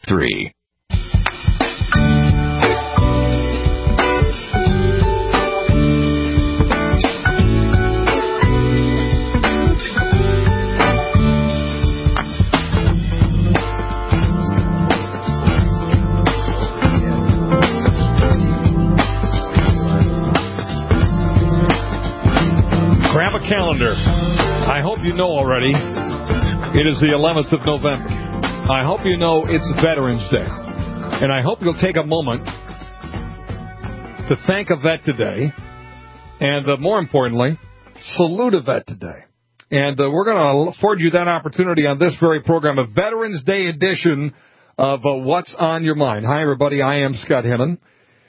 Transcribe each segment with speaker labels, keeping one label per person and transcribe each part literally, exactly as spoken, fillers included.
Speaker 1: three.
Speaker 2: Grab a calendar. I hope you know already. It is the eleventh of November. I hope you know it's Veterans Day. And I hope you'll take a moment to thank a vet today. And uh, more importantly, salute a vet today. And uh, we're going to afford you that opportunity on this very program, a Veterans Day edition of uh, What's on Your Mind. Hi, everybody. I am Scott Hennon.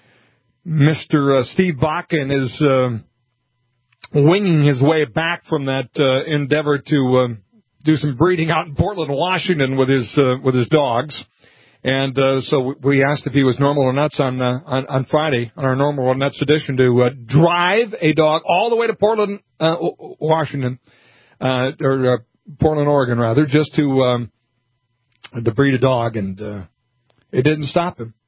Speaker 2: Mister Uh, Steve Bakken is uh, winging his way back from that uh, endeavor to uh, do some breeding out in Portland, Washington with his uh, with his dogs. And uh, so we asked if he was normal or nuts on, uh, on on Friday on our normal or nuts edition to uh, drive a dog all the way to Portland, uh, Washington, uh, or uh, Portland, Oregon, rather, just to um, to breed a dog, and uh, it didn't stop him.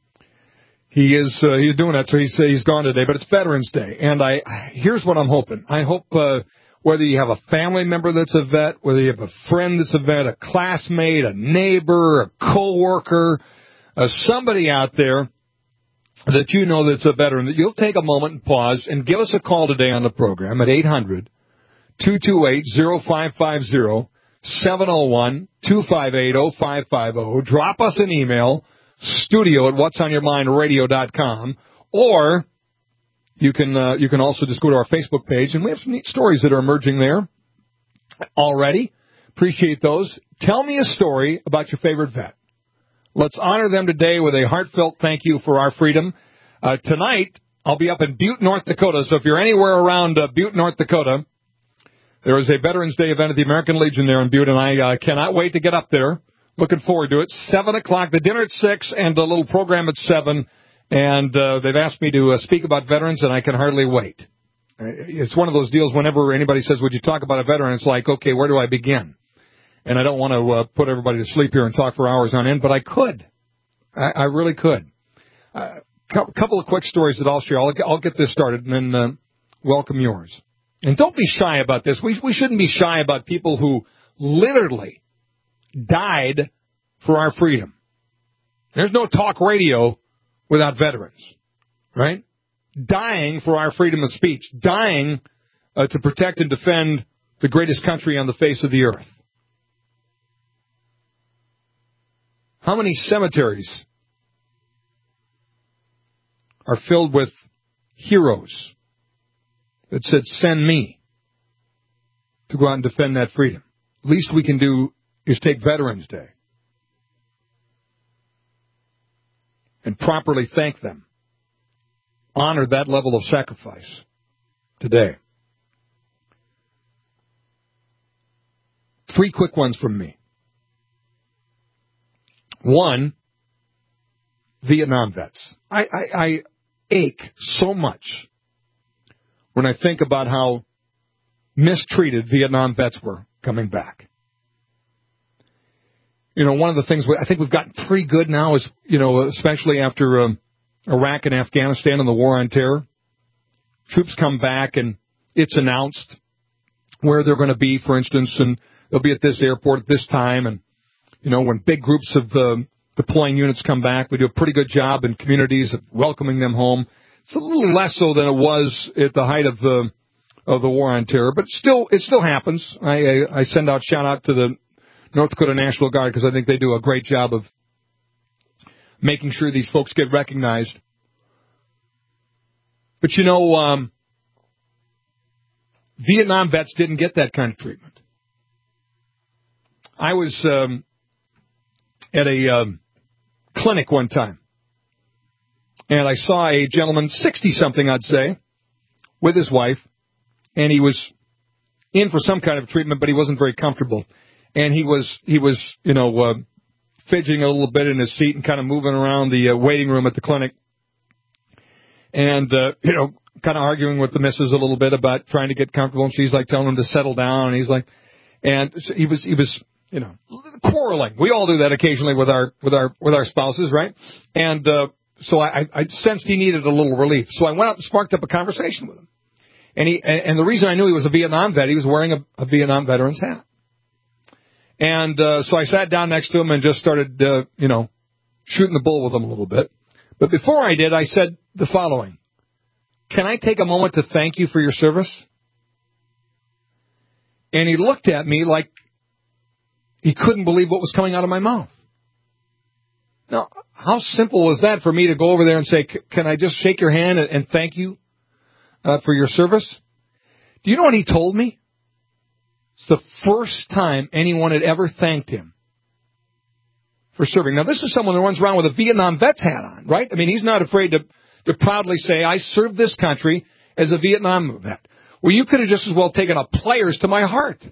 Speaker 2: He is uh, he's doing that, so he's he's gone today. But it's Veterans Day, and I here's what I'm hoping. I hope uh, whether you have a family member that's a vet, whether you have a friend that's a vet, a classmate, a neighbor, a coworker, uh, somebody out there that you know that's a veteran, that you'll take a moment and pause and give us a call today on the program at eight hundred, two two eight, oh five five oh, seven oh one, two five eight, oh five five oh. Drop us an email, studio at what's on your mind radio dot com, or you can uh, you can also just go to our Facebook page, and we have some neat stories that are emerging there already. Appreciate those. Tell me a story about your favorite vet. Let's honor them today with a heartfelt thank you for our freedom. Uh, tonight, I'll be up in Butte, North Dakota, so if you're anywhere around uh, Butte, North Dakota, there is a Veterans Day event at the American Legion there in Butte, and I uh, cannot wait to get up there. Looking forward to it. seven o'clock, the dinner at six, and a little program at seven. And uh, they've asked me to uh, speak about veterans, and I can hardly wait. It's one of those deals whenever anybody says, would you talk about a veteran? It's like, okay, where do I begin? And I don't want to uh, put everybody to sleep here and talk for hours on end, but I could. I, I really could. A uh, cu- couple of quick stories that I'll share. I'll, I'll get this started and then uh, welcome yours. And don't be shy about this. We, we shouldn't be shy about people who literally died for our freedom. There's no talk radio without veterans, right? Dying for our freedom of speech, dying uh, to protect and defend the greatest country on the face of the earth. How many cemeteries are filled with heroes that said, send me to go out and defend that freedom? Least we can do is take Veterans Day and properly thank them. Honor that level of sacrifice today. Three quick ones from me. One, Vietnam vets. I, I, I ache so much when I think about how mistreated Vietnam vets were coming back. You know, one of the things we, I think we've gotten pretty good now is, you know, especially after um, Iraq and Afghanistan and the war on terror, troops come back and it's announced where they're going to be, for instance, and they'll be at this airport at this time. And, you know, when big groups of uh, deploying units come back, we do a pretty good job in communities of welcoming them home. It's a little less so than it was at the height of the of the war on terror, but still, it still happens. I, I, I send out shout out to the North Dakota National Guard because I think they do a great job of making sure these folks get recognized. But, you know, um, Vietnam vets didn't get that kind of treatment. I was um, at a um, clinic one time, and I saw a gentleman, sixty-something, I'd say, with his wife, and he was in for some kind of treatment, but he wasn't very comfortable. And he was, he was, you know, uh, fidgeting a little bit in his seat and kind of moving around the uh, waiting room at the clinic. And, uh, you know, kind of arguing with the missus a little bit about trying to get comfortable. And she's like telling him to settle down. And he's like, and so he was, he was you know, quarreling. We all do that occasionally with our with our with our spouses, right? And uh, so I, I sensed he needed a little relief. So I went out and sparked up a conversation with him. And he and, and the reason I knew he was a Vietnam vet, he was wearing a, a Vietnam veteran's hat. And uh, so I sat down next to him and just started, uh, you know, shooting the bull with him a little bit. But before I did, I said the following: "Can I take a moment to thank you for your service?" And he looked at me like he couldn't believe what was coming out of my mouth. Now, how simple was that for me to go over there and say, "Can I just shake your hand and, and thank you uh, for your service?" Do you know what he told me? It's the first time anyone had ever thanked him for serving. Now, this is someone that runs around with a Vietnam vet's hat on, right? I mean, he's not afraid to, to proudly say, "I served this country as a Vietnam vet." Well, you could have just as well taken a Players to my heart.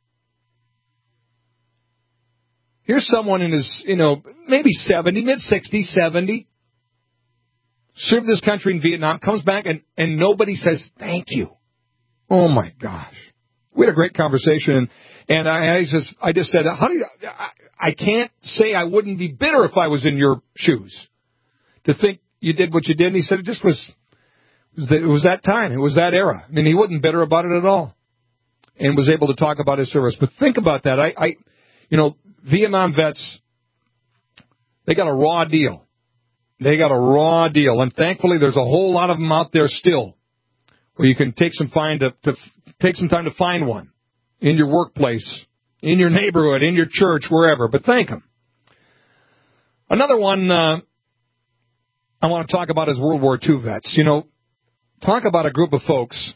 Speaker 2: Here's someone in his, you know, maybe seventy, mid-sixties, seventy, served this country in Vietnam, comes back, and, and nobody says thank you. Oh, my gosh. We had a great conversation, and, and I, I, just, I just said, how do you, I, I can't say I wouldn't be bitter if I was in your shoes to think you did what you did. And he said it just was, it was that time. It was that era. I mean, he wasn't bitter about it at all and was able to talk about his service. But think about that. I, I you know, Vietnam vets, they got a raw deal. They got a raw deal. And thankfully, there's a whole lot of them out there still where you can take some find to, to take some time to find one in your workplace, in your neighborhood, in your church, wherever. But thank them. Another one uh, I want to talk about is World War Two vets. You know, talk about a group of folks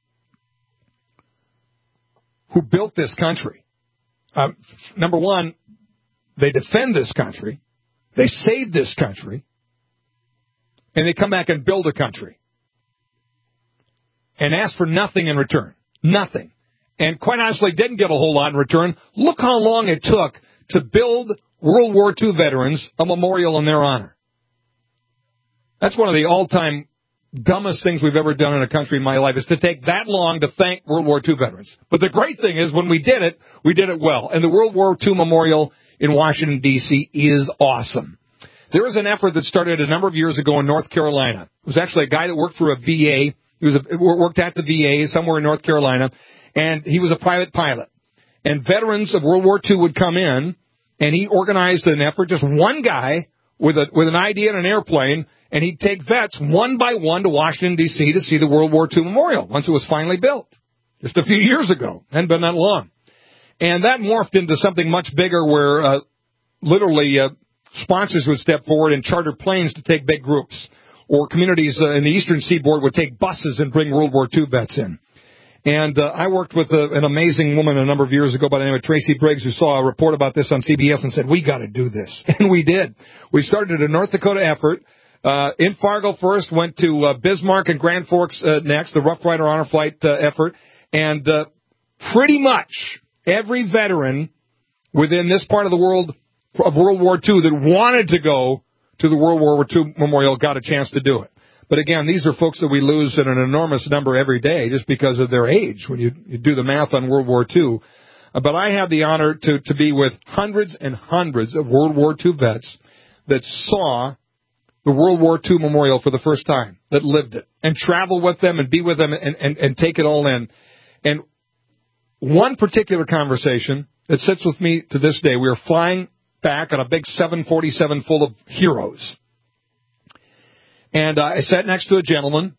Speaker 2: who built this country. Uh, number one, they defend this country, they save this country, and they come back and build a country and ask for nothing in return. Nothing. And quite honestly, didn't get a whole lot in return. Look how long it took to build World War Two veterans a memorial in their honor. That's one of the all-time dumbest things we've ever done in a country in my life, is to take that long to thank World War Two veterans. But the great thing is, when we did it, we did it well. And the World War Two Memorial in Washington, D C is awesome. There was an effort that started a number of years ago in North Carolina. It was actually a guy that worked for a V A. He was a, worked at the V A somewhere in North Carolina, and he was a private pilot. And veterans of World War Two would come in, and he organized an effort, just one guy with a with an idea and an airplane, and he'd take vets one by one to Washington, D C to see the World War Two Memorial once it was finally built, just a few years ago. Hadn't been that long. And that morphed into something much bigger where uh, literally uh, sponsors would step forward and charter planes to take big groups, or communities uh, in the eastern seaboard would take buses and bring World War Two vets in. And uh, I worked with a, an amazing woman a number of years ago by the name of Tracy Briggs, who saw a report about this on C B S and said, "We got to do this." And we did. We started a North Dakota effort. Uh, in Fargo first, went to uh, Bismarck and Grand Forks uh, next, the Rough Rider Honor Flight uh, effort. And uh, pretty much every veteran within this part of the world, of World War Two, that wanted to go to the World War Two Memorial got a chance to do it. But again, these are folks that we lose in an enormous number every day just because of their age, when you, you do the math on World War Two. Uh, but I have the honor to, to be with hundreds and hundreds of World War Two vets that saw the World War Two Memorial for the first time, that lived it, and travel with them and be with them and, and, and take it all in. And one particular conversation that sits with me to this day, we were flying back on a big seven forty-seven full of heroes. And uh, I sat next to a gentleman,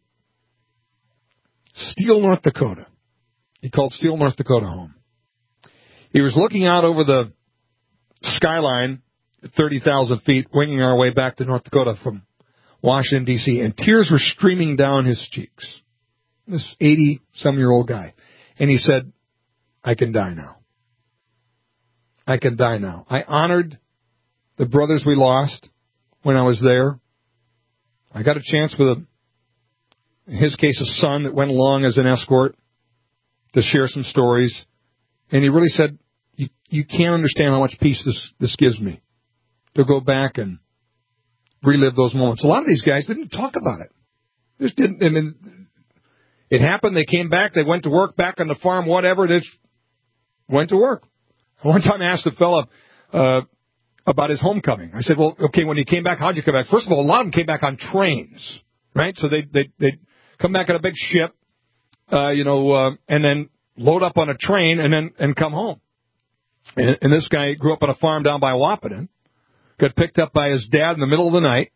Speaker 2: Steele, North Dakota. He called Steele, North Dakota home. He was looking out over the skyline at thirty thousand feet, winging our way back to North Dakota from Washington, D C, and tears were streaming down his cheeks. This eighty-some-year-old guy. And he said, "I can die now. I can die now. I honored the brothers we lost when I was there. I got a chance with, a, in his case, a son that went along as an escort to share some stories. And he really said, you, you can't understand how much peace this, this gives me to go back and relive those moments." A lot of these guys didn't talk about it. Just didn't. I mean, it happened. They came back. They went to work back on the farm, whatever. They went to work. One time I asked a fella uh, about his homecoming. I said, well, okay, when you came back, how'd you come back? First of all, a lot of them came back on trains, right? So they they they come back on a big ship, uh, you know, uh, and then load up on a train and then and come home. And, and this guy grew up on a farm down by Wahpeton, got picked up by his dad in the middle of the night.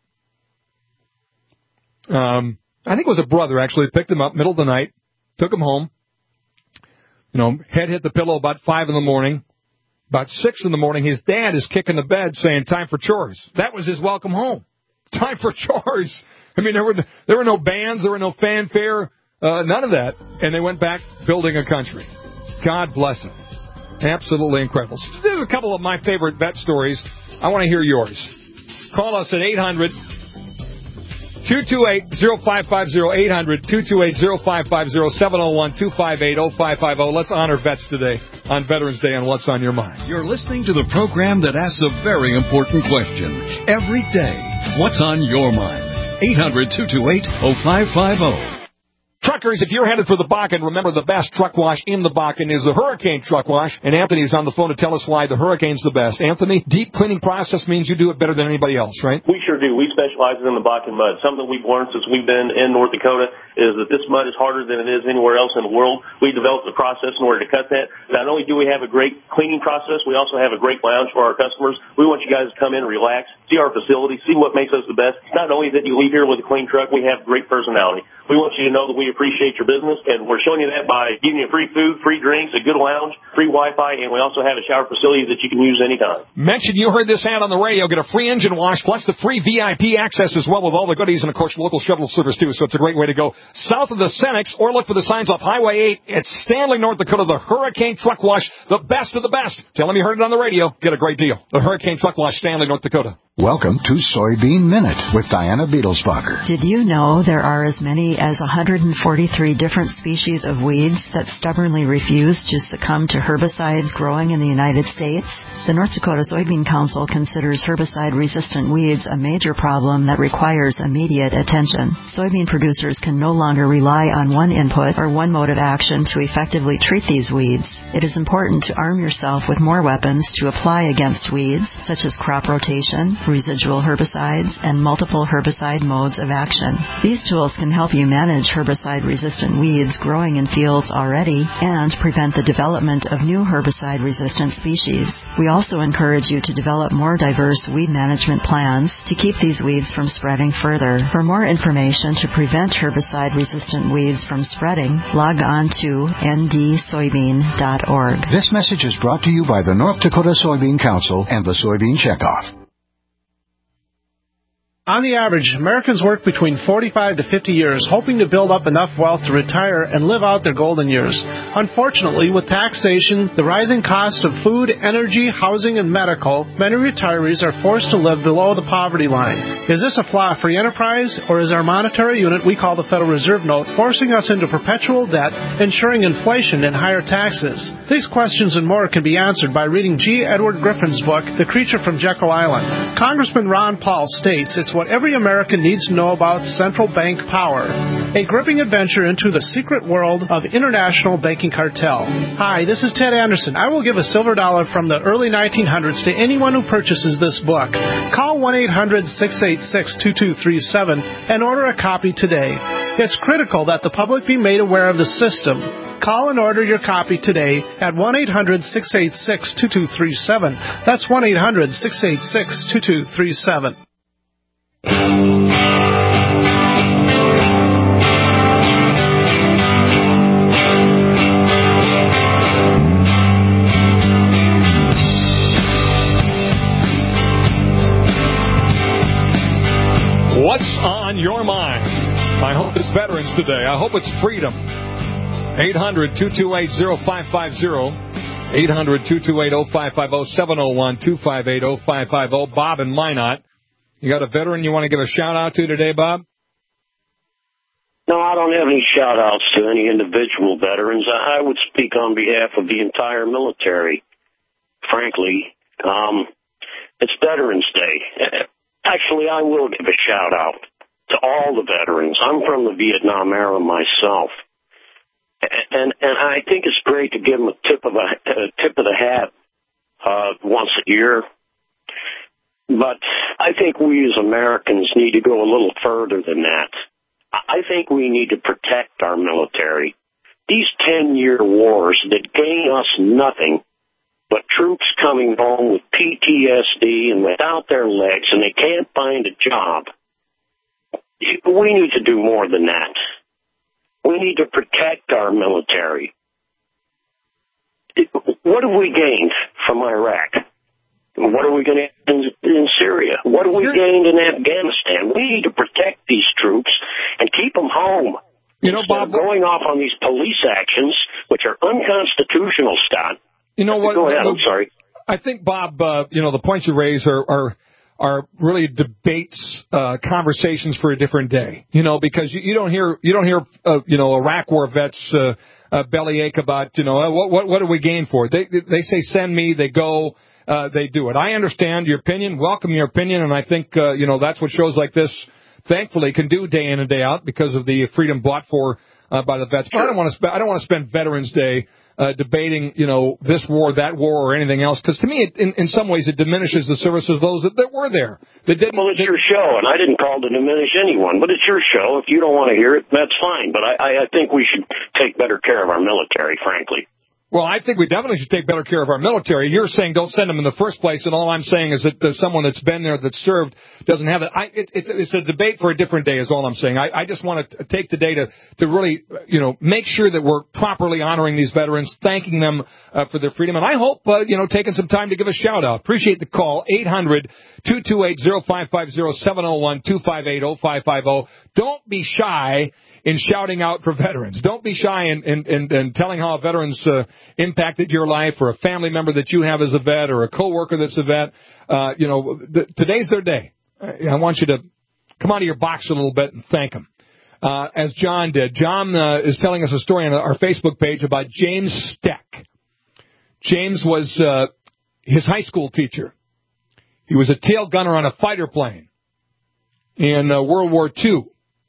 Speaker 2: Um, I think it was a brother, actually, picked him up middle of the night, took him home. You know, head hit the pillow about five in the morning. About six in the morning, his dad is kicking the bed saying, time for chores. That was his welcome home. Time for chores. I mean, there were there were no bands, there were no fanfare, uh, none of that. And they went back building a country. God bless them. Absolutely incredible. So there's a couple of my favorite vet stories. I want to hear yours. Call us at eight hundred, two two eight, oh five five oh, eight hundred, two two eight, oh five five oh, seven oh one, two five eight, oh five five oh. Let's honor vets today on Veterans Day on What's on Your Mind.
Speaker 1: You're listening to the program that asks a very important question every day. What's on your mind? eight hundred, two two eight, oh five five oh.
Speaker 2: Truckers, if you're headed for the Bakken, remember the best truck wash in the Bakken is the Hurricane Truck Wash. And Anthony's on the phone to tell us why the Hurricane's the best. Anthony, deep cleaning process means you do it better than anybody else, right?
Speaker 3: We sure do. We specialize in the Bakken mud. Something we've learned since we've been in North Dakota is that this mud is harder than it is anywhere else in the world. We developed a process in order to cut that. Not only do we have a great cleaning process, we also have a great lounge for our customers. We want you guys to come in, relax, see our facility, see what makes us the best. Not only that you leave here with a clean truck, we have great personality. We want you to know that we appreciate your business, and we're showing you that by giving you free food, free drinks, a good lounge, free Wi-Fi, and we also have a shower facility that you can use anytime.
Speaker 2: Mention you heard this ad on the radio. Get a free engine wash, plus the free V I P access as well with all the goodies, and, of course, local shuttle service, too, so it's a great way to go. South of the Senex, or look for the signs off Highway eight. It's Stanley, North Dakota, the Hurricane Truck Wash, the best of the best. Tell them you heard it on the radio. Get a great deal. The Hurricane Truck Wash, Stanley, North Dakota.
Speaker 4: Welcome to Soybean Minute with Diana Beetlesbacher.
Speaker 5: Did you know there are as many as one hundred forty-three different species of weeds that stubbornly refuse to succumb to herbicides growing in the United States? The North Dakota Soybean Council considers herbicide-resistant weeds a major problem that requires immediate attention. Soybean producers can no longer rely on one input or one mode of action to effectively treat these weeds. It is important to arm yourself with more weapons to apply against weeds, such as crop rotation, residual herbicides, and multiple herbicide modes of action. These tools can help you manage herbicide-resistant weeds growing in fields already and prevent the development of new herbicide-resistant species. We also encourage you to develop more diverse weed management plans to keep these weeds from spreading further. For more information to prevent herbicide-resistant weeds from spreading, log on to n d soybean dot org.
Speaker 4: This message is brought to you by the North Dakota Soybean Council and the Soybean Checkoff.
Speaker 6: On the average, Americans work between forty-five to fifty years, hoping to build up enough wealth to retire and live out their golden years. Unfortunately, with taxation, the rising cost of food, energy, housing, and medical, many retirees are forced to live below the poverty line. Is this a flaw free enterprise, or is our monetary unit we call the Federal Reserve Note forcing us into perpetual debt, ensuring inflation and higher taxes? These questions and more can be answered by reading G. Edward Griffin's book, The Creature from Jekyll Island. Congressman Ron Paul states it's what every American needs to know about central bank power. A gripping adventure into the secret world of international banking cartel. Hi, this is Ted Anderson. I will give a silver dollar from the early nineteen hundreds to anyone who purchases this book. Call one eight hundred, six eight six, two two three seven and order a copy today. It's critical that the public be made aware of the system. Call and order your copy today at one eight hundred, six eight six, two two three seven. That's one eight hundred, six eight six, two two three seven.
Speaker 2: What's on your mind? I hope it's veterans today. I hope it's freedom. eight hundred, two two eight, oh five five oh. eight hundred, two two eight, oh five five oh, seven oh one, two five eight, oh five five oh. Bob in Minot. You got a veteran you want to give a shout-out to today, Bob?
Speaker 7: No, I don't have any shout-outs to any individual veterans. I would speak on behalf of the entire military, frankly. Um, it's Veterans Day. Actually, I will give a shout-out to all the veterans. I'm from the Vietnam era myself. And and I think it's great to give them a tip of, a, a tip of the hat uh, once a year. But I think we as Americans need to go a little further than that. I think we need to protect our military. These ten-year wars that gain us nothing but troops coming home with P T S D and without their legs, and they can't find a job. We need to do more than that. We need to protect our military. What have we gained from Iraq? What are we going to in, in Syria? What have we gained in Afghanistan? We need to protect these troops and keep them home.
Speaker 2: You know, Bob,
Speaker 7: going off on these police actions, which are unconstitutional, Scott.
Speaker 2: You know what?
Speaker 7: Go ahead. I'm sorry.
Speaker 2: I think, Bob, uh, you know, the points you raise are are, are really debates, uh, conversations for a different day. You know, because you, you don't hear you don't hear uh, you know Iraq War vets uh, uh, bellyache about you know what what what do we gain for it? They they say send me, they go. Uh, they do it. I understand your opinion, welcome your opinion, and I think, uh, you know, that's what shows like this, thankfully, can do day in and day out because of the freedom bought for uh, by the vets. But I don't want to sp- I don't want to spend Veterans Day uh, debating, you know, this war, that war, or anything else, because to me, it, in, in some ways, it diminishes the service of those that, that were there. That didn't,
Speaker 7: well, it's your show, and I didn't call to diminish anyone, but it's your show. If you don't want to hear it, that's fine. But I, I think we should take better care of our military, frankly.
Speaker 2: Well, I think we definitely should take better care of our military. You're saying don't send them in the first place, and all I'm saying is that there's someone that's been there, that's served, doesn't have it. I, it it's, it's a debate for a different day is all I'm saying. I, I just want to take the day to, to really, you know, make sure that we're properly honoring these veterans, thanking them uh, for their freedom. And I hope, uh, you know, taking some time to give a shout-out. Appreciate the call, eight hundred, two two eight, oh five five oh, seven oh one, two five eight, oh five five oh. Don't be shy in shouting out for veterans. Don't be shy in, in, in, in telling how a veteran's uh, impacted your life, or a family member that you have as a vet, or a coworker that's a vet. Uh, you know, th- today's their day. I want you to come out of your box a little bit and thank them, uh, as John did. John uh, is telling us a story on our Facebook page about James Steck. James was uh, his high school teacher. He was a tail gunner on a fighter plane in uh, World War Two.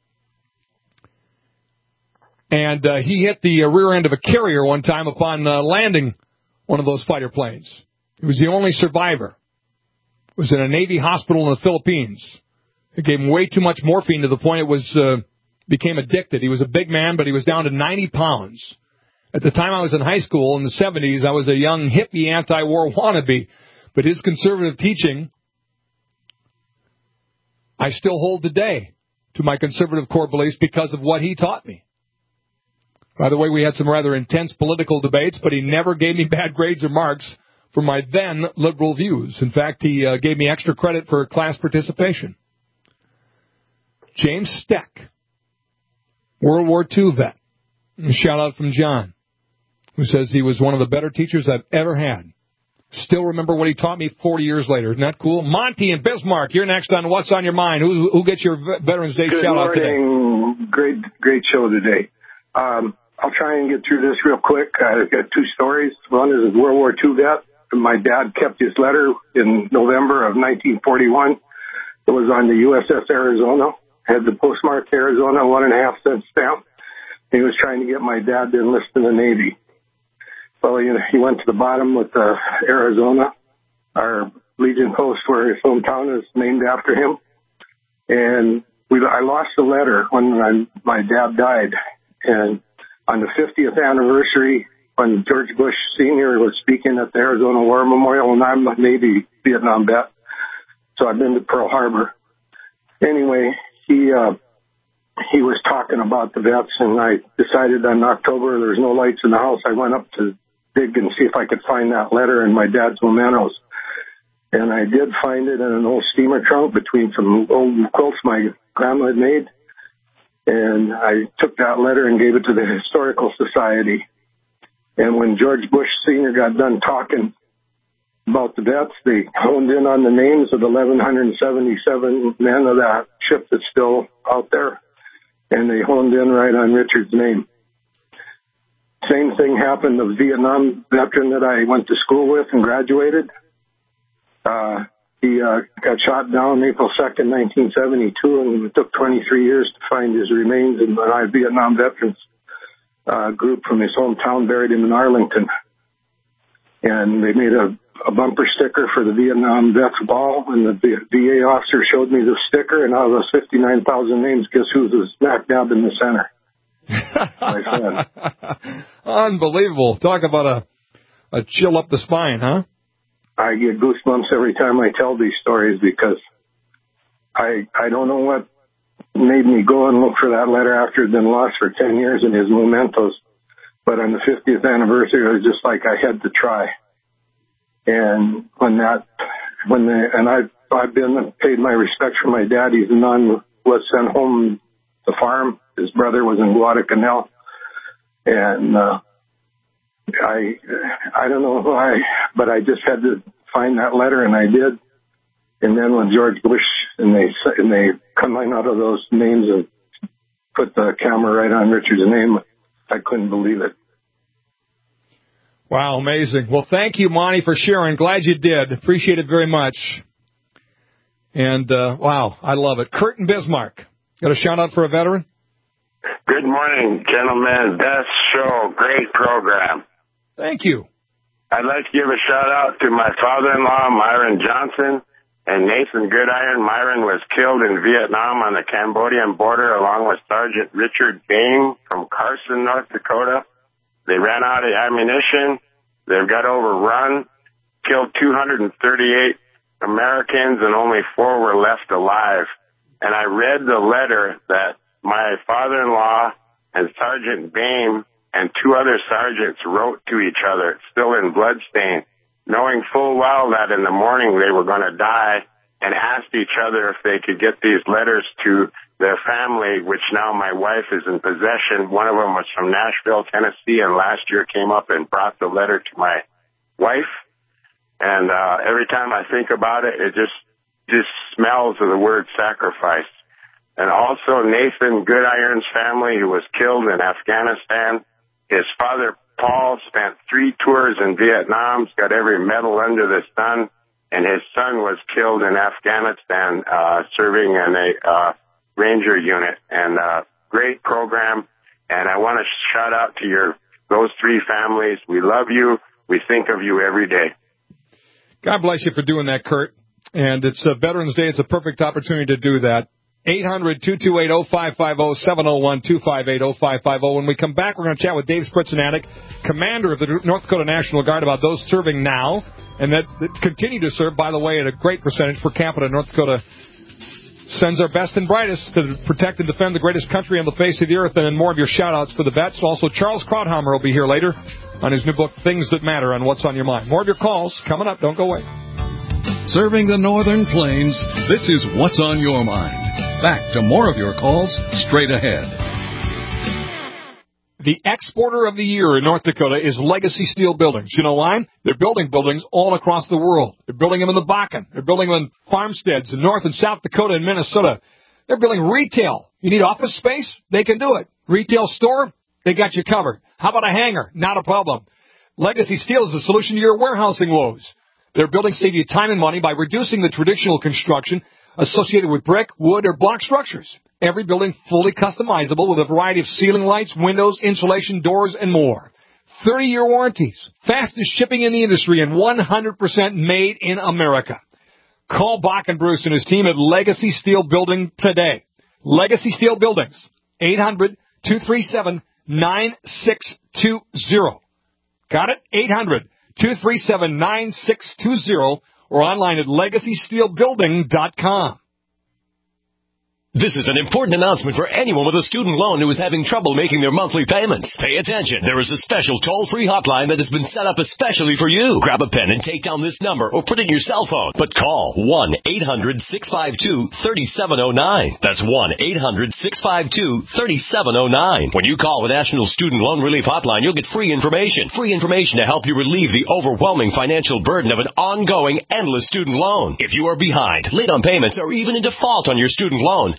Speaker 2: And uh, he hit the uh, rear end of a carrier one time upon uh, landing one of those fighter planes. He was the only survivor. He was in a Navy hospital in the Philippines. They gave him way too much morphine to the point it was uh, became addicted. He was a big man, but he was down to ninety pounds. At the time I was in high school in the seventies, I was a young hippie anti-war wannabe. But his conservative teaching, I still hold today to my conservative core beliefs because of what he taught me. By the way, we had some rather intense political debates, but he never gave me bad grades or marks for my then liberal views. In fact, he uh, gave me extra credit for class participation. James Steck, World War Two vet. A shout out from John, who says he was one of the better teachers I've ever had. Still remember what he taught me forty years later. Isn't that cool? Monty and Bismarck, you're next on What's on Your Mind. Who, who gets your Veterans Day
Speaker 8: Good
Speaker 2: shout out today?
Speaker 8: Good morning. Great, great show today. Um, I'll try and get through this real quick. I've got two stories. One is a World War Two vet. My dad kept his letter in November of nineteen forty-one. It was on the U S S Arizona. Had the postmark Arizona, one and a half cent stamp. He was trying to get my dad to enlist in the Navy. Well, you know, he went to the bottom with uh, Arizona. Our Legion Post, where his hometown is named after him. And we, I lost the letter when I, my dad died. And on the fiftieth anniversary, when George Bush Senior was speaking at the Arizona War Memorial, and I'm a Navy Vietnam vet, so I've been to Pearl Harbor. Anyway, he uh, he was talking about the vets, and I decided in October there was no lights in the house. I went up to dig and see if I could find that letter in my dad's mementos. And I did find it in an old steamer trunk between some old quilts my grandma had made. And I took that letter and gave it to the Historical Society. And when George Bush Senior got done talking about the vets, they honed in on the names of the eleven seventy-seven men of that ship that's still out there. And they honed in right on Richard's name. Same thing happened. The Vietnam veteran that I went to school with and graduated, uh, he uh, got shot down April second, nineteen seventy-two, and it took twenty-three years to find his remains in the Vietnam Veterans uh, group from his hometown, buried him in Arlington. And they made a a bumper sticker for the Vietnam Vets Ball, and the V A officer showed me the sticker, and out of those fifty-nine thousand names, guess who was smack dab in the center? My son.
Speaker 2: Unbelievable. Talk about a, a chill up the spine, huh?
Speaker 8: I get goosebumps every time I tell these stories because I I don't know what made me go and look for that letter after it had been lost for ten years in his mementos. But on the fiftieth anniversary, it was just like I had to try. And when that, when the, and I've, I've been paid my respects for my dad. He's none was sent home to farm. His brother was in Guadalcanal. And, uh, I, I don't know why, but I just had to find that letter, and I did. And then when George Bush and they and they come out of those names and put the camera right on Richard's name, I couldn't believe it.
Speaker 2: Wow, amazing. Well, thank you, Monty, for sharing. Glad you did. Appreciate it very much. And, uh, wow, I love it. Kurt in Bismarck. Got a shout-out for a veteran?
Speaker 9: Good morning, gentlemen. Best show. Great program.
Speaker 2: Thank you.
Speaker 9: I'd like to give a shout-out to my father-in-law, Myron Johnson, and Nathan Goodiron. Myron was killed in Vietnam on the Cambodian border along with Sergeant Richard Bain from Carson, North Dakota. They ran out of ammunition. They got overrun, killed two hundred thirty-eight Americans, and only four were left alive. And I read the letter that my father-in-law and Sergeant Bain and two other sergeants wrote to each other, still in bloodstain, knowing full well that in the morning they were going to die, and asked each other if they could get these letters to their family, which now my wife is in possession. One of them was from Nashville, Tennessee, and last year came up and brought the letter to my wife. And uh, every time I think about it, it just just smells of the word sacrifice. And also Nathan Goodiron's family, who was killed in Afghanistan. His father, Paul, spent three tours in Vietnam, he's got every medal under the sun, and his son was killed in Afghanistan uh, serving in a uh, Ranger unit. And uh, great program, and I want to shout out to your those three families. We love you. We think of you every day.
Speaker 2: God bless you for doing that, Kurt. And it's uh, Veterans Day. It's a perfect opportunity to do that. eight hundred, two two eight, oh five five oh, seven oh one, two five eight, oh five five oh. When we come back, we're going to chat with Dave Spritzanatic, commander of the North Dakota National Guard, about those serving now and that, that continue to serve, by the way, at a great percentage per capita. North Dakota sends our best and brightest to protect and defend the greatest country on the face of the earth. And then more of your shout-outs for the vets. Also, Charles Krauthammer will be here later on his new book, Things That Matter, on What's on Your Mind. More of your calls coming up. Don't go away.
Speaker 1: Serving the Northern Plains, this is What's on Your Mind. Back to more of your calls straight ahead.
Speaker 2: The exporter of the year in North Dakota is Legacy Steel Buildings. You know why? They're building buildings all across the world. They're building them in the Bakken. They're building them in farmsteads in North and South Dakota and Minnesota. They're building retail. You need office space? They can do it. Retail store? They got you covered. How about a hangar? Not a problem. Legacy Steel is the solution to your warehousing woes. Their buildings save you time and money by reducing the traditional construction associated with brick, wood, or block structures. Every building fully customizable with a variety of ceiling lights, windows, insulation, doors, and more. thirty-year warranties, fastest shipping in the industry, and one hundred percent made in America. Call Bach and Bruce and his team at Legacy Steel Building today. Legacy Steel Buildings, eight hundred, two three seven, nine six two zero. Got it? eight hundred, two three seven, nine six two zero or online at legacy steel building dot com.
Speaker 10: This is an important announcement for anyone with a student loan who is having trouble making their monthly payments. Pay attention. There is a special toll-free hotline that has been set up especially for you. Grab a pen and take down this number or put it in your cell phone. But call one eight hundred, six five two, three seven zero nine. That's one eight hundred, six five two, three seven zero nine. When you call the National Student Loan Relief Hotline, you'll get free information. Free information to help you relieve the overwhelming financial burden of an ongoing, endless student loan. If you are behind, late on payments, or even in default on your student loan, the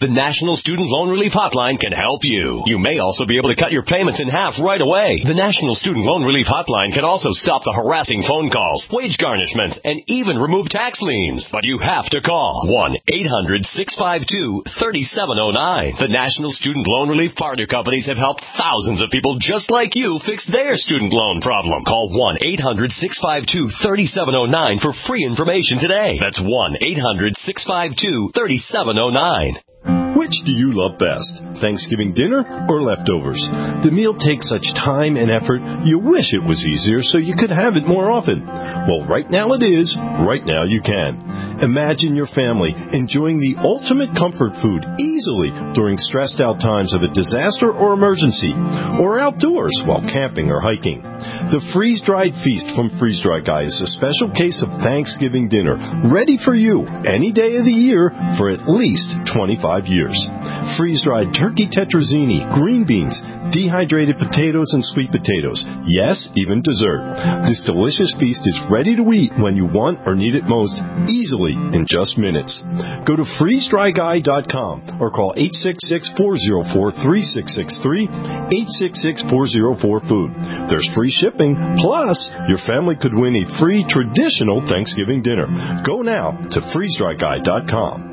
Speaker 10: The National Student Loan Relief Hotline can help you. You may also be able to cut your payments in half right away. The National Student Loan Relief Hotline can also stop the harassing phone calls, wage garnishments, and even remove tax liens. But you have to call one eight hundred six five two three seven zero nine. The National Student Loan Relief partner companies have helped thousands of people just like you fix their student loan problem. Call one eight hundred six five two three seven zero nine for free information today. That's one eight hundred six five two three seven zero nine.
Speaker 11: Which do you love best, Thanksgiving dinner or leftovers? The meal takes such time and effort, you wish it was easier so you could have it more often. Well, right now it is. Right now you can. Imagine your family enjoying the ultimate comfort food easily during stressed out times of a disaster or emergency, or outdoors while camping or hiking. The freeze-dried feast from Freeze Dry Guy is a special case of Thanksgiving dinner, ready for you any day of the year for at least twenty-five years. Freeze-dried turkey tetrazzini, green beans, dehydrated potatoes, and sweet potatoes. Yes, even dessert. This delicious feast is ready to eat when you want or need it most, easily in just minutes. Go to freeze dry guy dot com or call eight six six, four zero four, three six six three, eight six six, four zero four, food. There's free shipping, plus your family could win a free traditional Thanksgiving dinner. Go now to freeze dry guy dot com.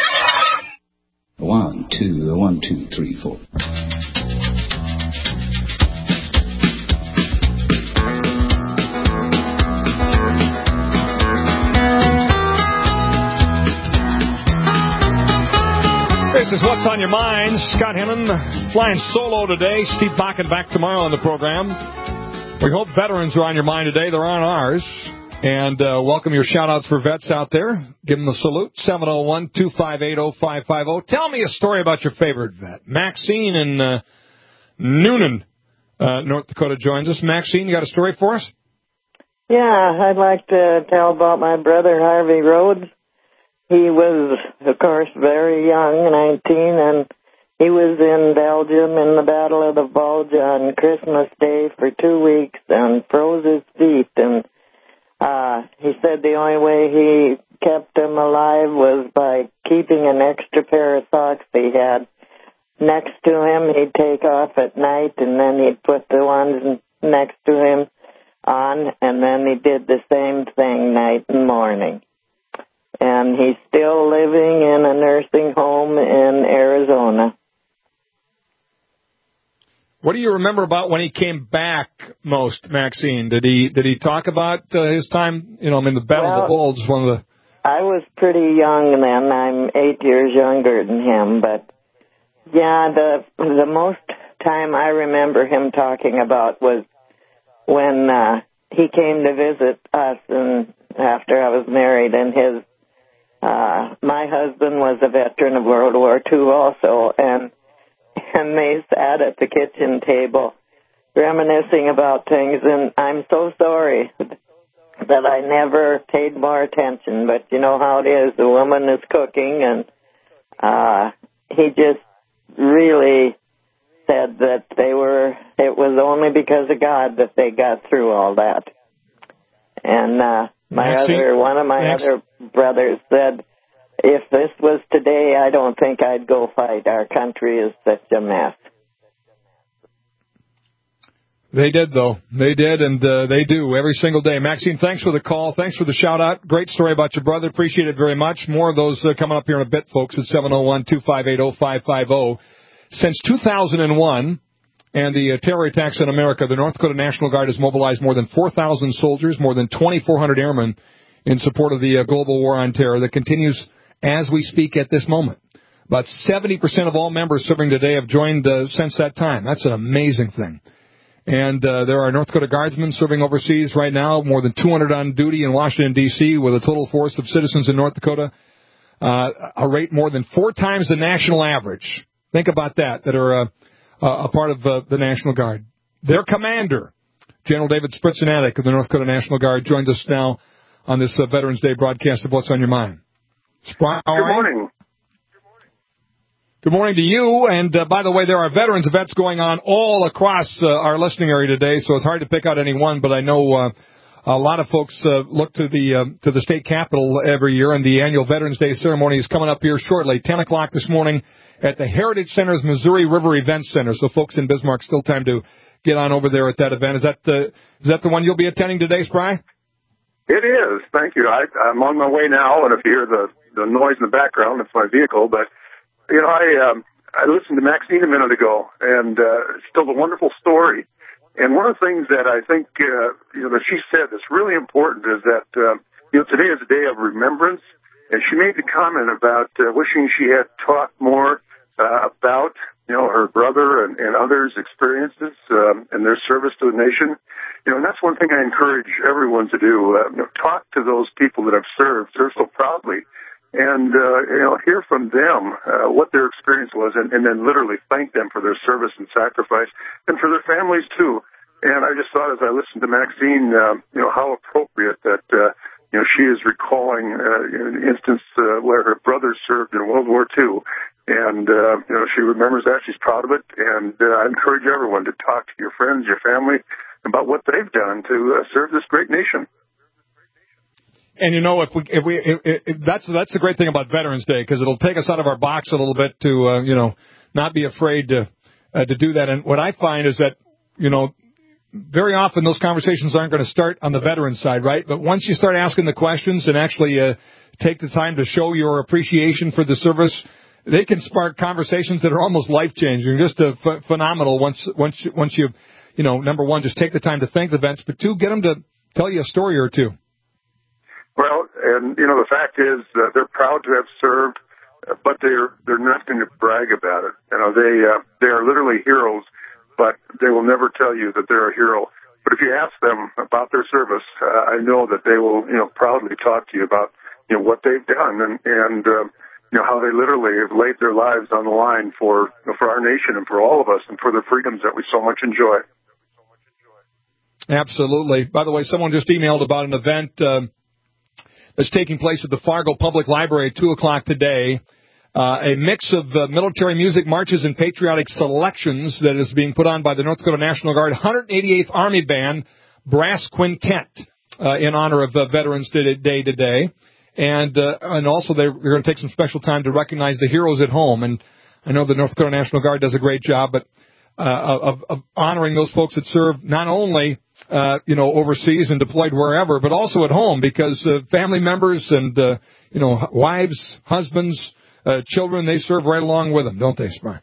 Speaker 12: One, two, one, two, three, four.
Speaker 2: This is What's on Your Mind. Scott Hinnon flying solo today. Steve Bakken back tomorrow on the program. We hope veterans are on your mind today. They're on ours. And uh, welcome your shout-outs for vets out there. Give them a salute, seven oh one, two five eight, oh five five oh. Tell me a story about your favorite vet. Maxine in uh, Noonan, uh, North Dakota joins us. Maxine, you got a story for us?
Speaker 13: Yeah, I'd like to tell about my brother, Harvey Rhodes. He was, of course, very young, nineteen, and he was in Belgium in the Battle of the Bulge on Christmas Day for two weeks and froze his feet. And uh, he said the only way he kept him alive was by keeping an extra pair of socks he had next to him. He'd take off at night, and then he'd put the ones next to him on, and then he did the same thing night and morning. And he's still living in a nursing home in Arizona.
Speaker 2: What do you remember about when he came back most, Maxine? Did he did he talk about uh, his time? You know, I mean, the Battle well, of the Bulge is one of the...
Speaker 13: I was pretty young then. I'm eight years younger than him. But, yeah, the the most time I remember him talking about was when uh, he came to visit us and after I was married, and his uh, my husband was a veteran of World War Two also, and and they sat at the kitchen table reminiscing about things, and I'm so sorry that I never paid more attention, but you know how it is, the woman is cooking, and uh, he just really said that they were, it was only because of God that they got through all that. And uh, my Maxine, other, one of my Max. other brothers said, if this was today, I don't think I'd go fight. Our country is such a mess.
Speaker 2: They did, though. They did, and uh, they do every single day. Maxine, thanks for the call. Thanks for the shout-out. Great story about your brother. Appreciate it very much. More of those uh, coming up here in a bit, folks, at seven oh one, two five eight, oh five five oh. Since two thousand one and the uh, terror attacks in America, the North Dakota National Guard has mobilized more than four thousand soldiers, more than twenty-four hundred airmen in support of the uh, global war on terror that continues as we speak at this moment. About seventy percent of all members serving today have joined uh, since that time. That's an amazing thing. And uh, there are North Dakota Guardsmen serving overseas right now, more than two hundred on duty in Washington, D C, with a total force of citizens in North Dakota, uh, a rate more than four times the national average. Think about that, that are uh, uh, a part of uh, the National Guard. Their commander, General David Spritzinatic of the North Dakota National Guard, joins us now on this uh, Veterans Day broadcast of What's on Your Mind. Spry,
Speaker 14: Good morning.
Speaker 2: Good morning to you. And, uh, by the way, there are veterans events going on all across uh, our listening area today, so it's hard to pick out any one, but I know uh, a lot of folks uh, look to the uh, to the state capitol every year, and the annual Veterans Day ceremony is coming up here shortly, ten o'clock this morning at the Heritage Center's Missouri River Event Center. So, folks in Bismarck, still time to get on over there at that event. Is that the is that the one you'll be attending today, Spry?
Speaker 14: It is. Thank you. I, I'm on my way now, and if you hear the the noise in the background, it's my vehicle. But you know, I um, I listened to Maxine a minute ago, and uh, it's still a wonderful story. And one of the things that I think, uh, you know, that she said that's really important is that, uh, you know, today is a day of remembrance. And she made the comment about uh, wishing she had talked more uh, about, you know, her brother and, and others' experiences um, and their service to the nation. You know, and that's one thing I encourage everyone to do. Uh, you know, talk to those people that have served, served so proudly, and, uh, you know, hear from them uh, what their experience was, and, and then literally thank them for their service and sacrifice, and for their families, too. And I just thought as I listened to Maxine, uh, you know, how appropriate that, uh, you know, she is recalling uh, an instance uh, where her brother served in World War Two. And, uh, you know, she remembers that. She's proud of it. And uh, I encourage everyone to talk to your friends, your family, about what they've done to uh, serve this great nation.
Speaker 2: And you know, if we, if we, if, if that's that's the great thing about Veterans Day, because it'll take us out of our box a little bit to, uh, you know, not be afraid to uh, to do that. And what I find is that, you know, very often those conversations aren't going to start on the veteran side, right? But once you start asking the questions and actually uh, take the time to show your appreciation for the service, they can spark conversations that are almost life changing, just uh, ph- phenomenal. Once once once you, you know, number one, just take the time to thank the vets, but two, get them to tell you a story or two.
Speaker 14: Well, and, you know, the fact is that they're proud to have served, but they're they're not going to brag about it. You know, they uh, they are literally heroes, but they will never tell you that they're a hero. But if you ask them about their service, uh, I know that they will, you know, proudly talk to you about, you know, what they've done and, and uh, you know, how they literally have laid their lives on the line for, you know, for our nation and for all of us and for the freedoms that we so much enjoy.
Speaker 2: Absolutely. By the way, someone just emailed about an event uh, that's taking place at the Fargo Public Library at two o'clock today. Uh, a mix of uh, military music, marches, and patriotic selections that is being put on by the North Dakota National Guard one hundred eighty-eighth Army Band Brass Quintet uh, in honor of uh, Veterans Day today. And uh, and also they're, they're going to take some special time to recognize the heroes at home. And I know the North Dakota National Guard does a great job but uh, of, of honoring those folks that serve not only uh, you know overseas and deployed wherever, but also at home, because uh, family members and uh, you know wives, husbands, Uh, children, they serve right along with them, don't they, Spry?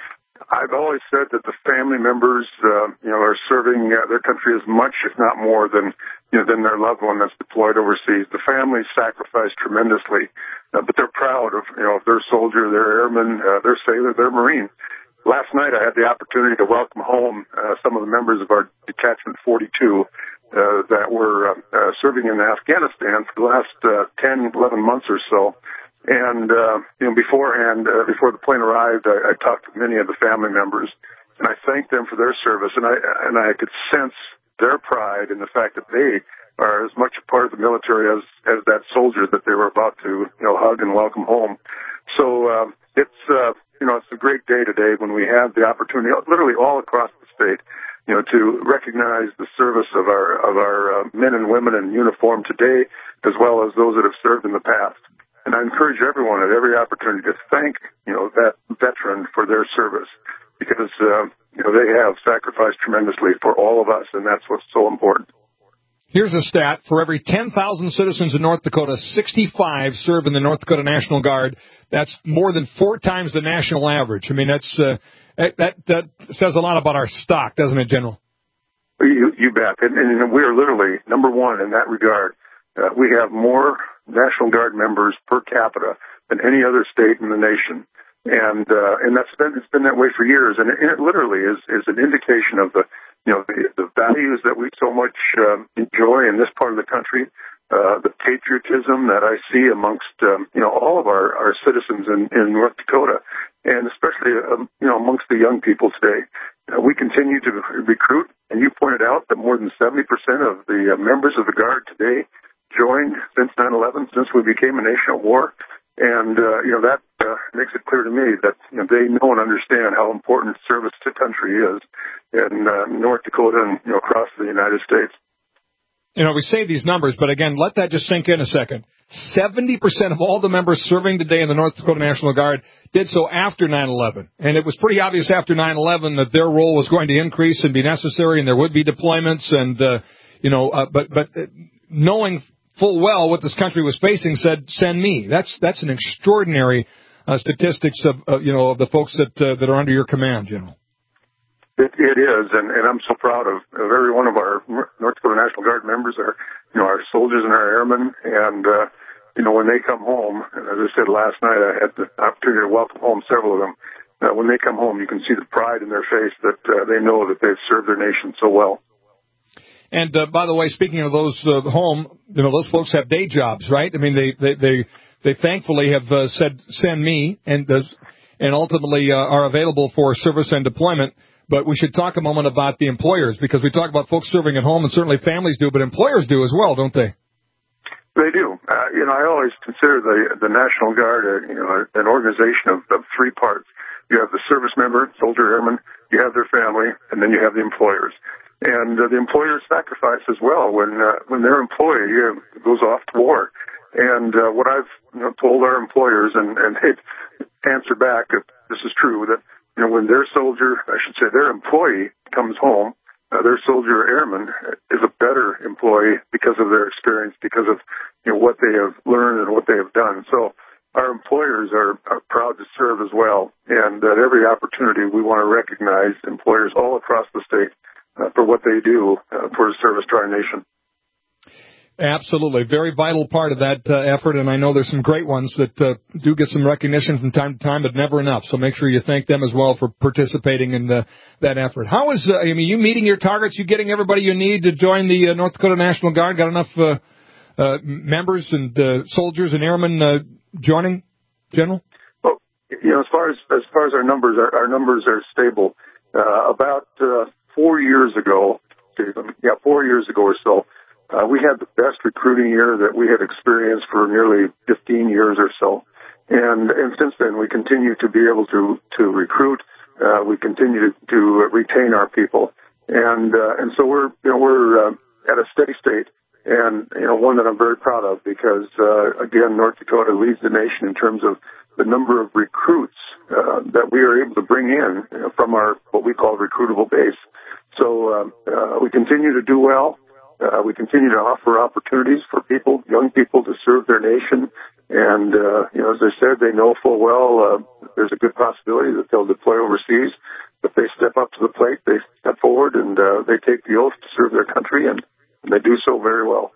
Speaker 14: I've always said that the family members, uh, you know, are serving uh, their country as much, if not more, than you know, than their loved one that's deployed overseas. The families sacrifice tremendously, uh, but they're proud of, you know, their soldier, their airman, uh, their sailor, their Marine. Last night, I had the opportunity to welcome home uh, some of the members of our Detachment forty-two uh, that were uh, uh, serving in Afghanistan for the last uh, ten, eleven months or so. And, uh, you know, beforehand, uh, before the plane arrived, I, I talked to many of the family members, and I thanked them for their service, and I, and I could sense their pride in the fact that they are as much a part of the military as, as that soldier that they were about to, you know, hug and welcome home. So, uh, it's, uh, you know, it's a great day today when we have the opportunity, literally all across the state, you know, to recognize the service of our, of our uh, men and women in uniform today, as well as those that have served in the past. And I encourage everyone at every opportunity to thank, you know, that veteran for their service, because, uh, you know, they have sacrificed tremendously for all of us, and that's what's so important.
Speaker 2: Here's a stat. For every ten thousand citizens in North Dakota, sixty-five serve in the North Dakota National Guard. That's more than four times the national average. I mean, that's uh, that, that says a lot about our stock, doesn't it, General?
Speaker 14: You, you bet. And, and we are literally number one in that regard. Uh, we have more National Guard members per capita than any other state in the nation. And, uh, and that's been, it's been that way for years. And it, it literally is, is an indication of the, you know, the, the values that we so much, uh, enjoy in this part of the country, uh, the patriotism that I see amongst, um, you know, all of our, our citizens in, in North Dakota, and especially, um, you know, amongst the young people today. Uh, we continue to recruit, and you pointed out that more than seventy percent of the uh, members of the Guard today joined since nine eleven, since we became a nation at war. And, uh, you know, that uh, makes it clear to me that, you know, they know and understand how important service to country is in uh, North Dakota and, you know, across the United States.
Speaker 2: you know, we say these numbers, but again, let that just sink in a second. seventy percent of all the members serving today in the North Dakota National Guard did so after nine eleven. And it was pretty obvious after nine eleven that their role was going to increase and be necessary, and there would be deployments. And, uh, you know, uh, but, but knowing full well what this country was facing said, send me. That's, that's an extraordinary uh, statistics of, uh, you know, of the folks that, uh, that are under your command, General.
Speaker 14: It, it is, and, and I'm so proud of, of every one of our North Dakota National Guard members, our, you know, our soldiers and our airmen, and, uh, you know, when they come home, and as I said last night, I had the opportunity to welcome home several of them. Uh, when they come home, you can see the pride in their face that uh, they know that they've served their nation so well.
Speaker 2: And, uh, by the way, speaking of those uh, home, you know, those folks have day jobs, right? I mean, they, they, they, they thankfully have uh, said, send me, and, uh, and ultimately uh, are available for service and deployment. But we should talk a moment about the employers, because we talk about folks serving at home, and certainly families do, but employers do as well, don't they?
Speaker 14: They do. Uh, you know, I always consider the the National Guard, a, you know, an organization of, of three parts. You have the service member, soldier, airman, you have their family, and then you have the employers. And uh, the employers sacrifice as well when uh, when their employee uh, goes off to war. And uh, what I've you know, told our employers, and, and they've answered back if this is true, that you know, when their soldier, I should say their employee comes home, uh, their soldier or airman is a better employee because of their experience, because of, you know, what they have learned and what they have done. So our employers are, are proud to serve as well. And at every opportunity, we want to recognize employers all across the state uh, for what they do uh, for service to our nation.
Speaker 2: Absolutely. Very vital part of that uh, effort, and I know there's some great ones that uh, do get some recognition from time to time, but never enough. So make sure you thank them as well for participating in uh, that effort. How is, uh, I mean, you meeting your targets? You getting everybody you need to join the uh, North Dakota National Guard? Got enough uh, uh, members and uh, soldiers and airmen uh, joining, General?
Speaker 14: Well, you know, as far as as far as our numbers, our, our numbers are stable. Uh, about uh, four years ago, yeah, four years ago or so, Uh, we had the best recruiting year that we had experienced for nearly fifteen years or so. And, and since then, we continue to be able to, to recruit. Uh, we continue to, to retain our people. And, uh, and so we're, you know, we're, uh, at a steady state, and, you know, one that I'm very proud of because, uh, again, North Dakota leads the nation in terms of the number of recruits, uh, that we are able to bring in, you know, from our, what we call recruitable base. So, uh, uh, we continue to do well. Uh, we continue to offer opportunities for people, young people, to serve their nation. And, uh, you know, as I said, they know full well uh, there's a good possibility that they'll deploy overseas. But they step up to the plate, they step forward, and uh, they take the oath to serve their country, and, and they do so very well.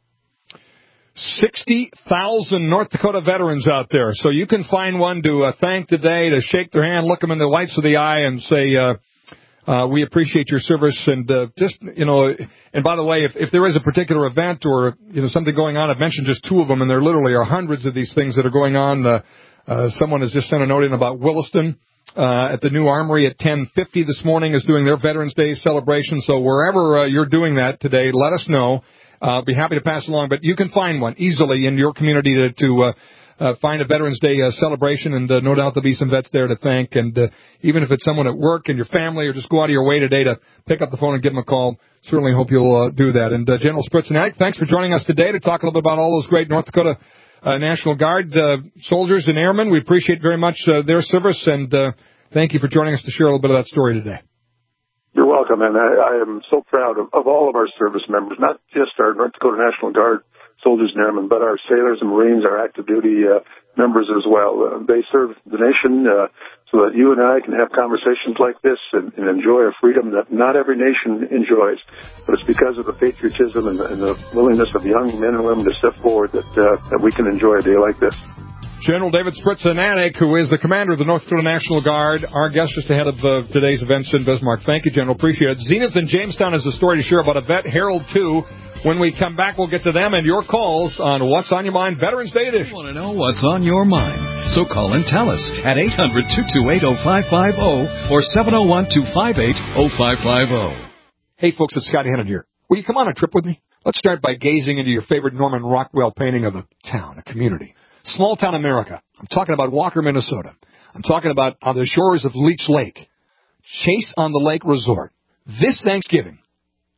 Speaker 2: sixty thousand North Dakota veterans out there. So you can find one to uh, thank today, to shake their hand, look them in the whites of the eye, and say, uh, Uh, we appreciate your service, and uh, just, you know, and by the way, if, if there is a particular event or, you know, something going on, I've mentioned just two of them, and there literally are hundreds of these things that are going on. Uh, uh, someone has just sent a note in about Williston uh, at the new Armory at ten fifty this morning is doing their Veterans Day celebration. So wherever uh, you're doing that today, let us know. Uh, I'll be happy to pass along, but you can find one easily in your community to, to uh, Uh, find a Veterans Day uh, celebration, and uh, no doubt there'll be some vets there to thank. And uh, even if it's someone at work and your family, or just go out of your way today to pick up the phone and give them a call, certainly hope you'll uh, do that. And uh, General Spritzinanek, thanks for joining us today to talk a little bit about all those great North Dakota uh, National Guard uh, soldiers and airmen. We appreciate very much uh, their service, and uh, thank you for joining us to share a little bit of that story today.
Speaker 14: You're welcome, and I, I am so proud of, of all of our service members, not just our North Dakota National Guard soldiers and airmen, but our sailors and Marines, our active duty uh, members as well. Uh, they serve the nation uh, so that you and I can have conversations like this and, and enjoy a freedom that not every nation enjoys. But it's because of the patriotism and the, and the willingness of young men and women to step forward that, uh, that we can enjoy a day like this.
Speaker 2: General David Spritzinanek, who is the commander of the North Dakota National Guard, our guest just ahead of uh, today's events in Bismarck. Thank you, General. Appreciate it. Zenith in Jamestown has a story to share about a vet, Harold two. When we come back, we'll get to them and your calls on What's on Your Mind Veterans Day Edition.
Speaker 1: We want to know what's on your mind. So call and tell us at eight hundred, two two eight, oh five five oh or seven oh one, two five eight, oh five five oh.
Speaker 2: Hey, folks, it's Scott Hannon here. Will you come on a trip with me? Let's start by gazing into your favorite Norman Rockwell painting of a town, a community. Small town America. I'm talking about Walker, Minnesota. I'm talking about on the shores of Leech Lake. Chase on the Lake Resort. This Thanksgiving,